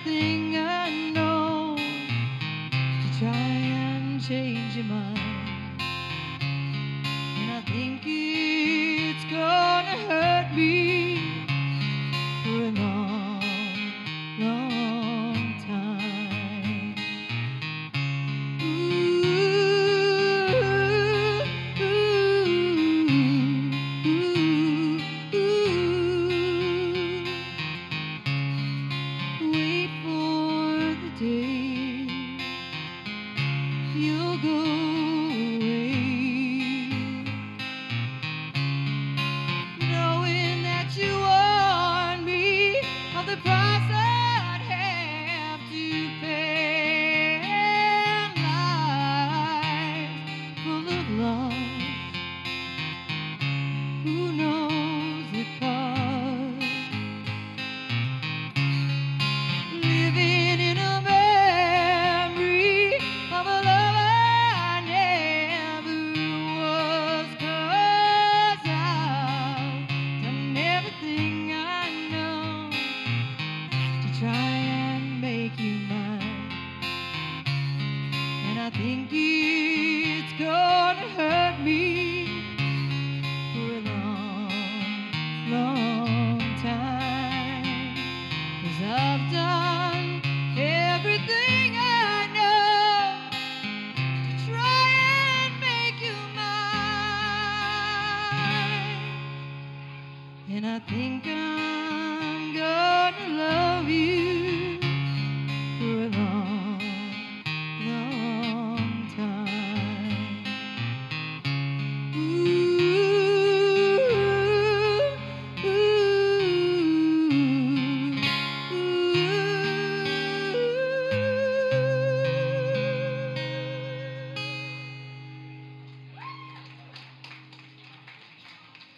everything I know to try and change your mind. And I think it's gonna hurt me for a long, long time. Ooh, ooh, ooh, ooh. Wait for the day you'll go away, knowing that you warned me of the price I'd have to pay. Life full of love, who knows the cost? Living in a memory of a love I never was, 'cause I've done everything I know to try and make you mine. And I think it's gonna hurt me for a long, long time, 'cause I've done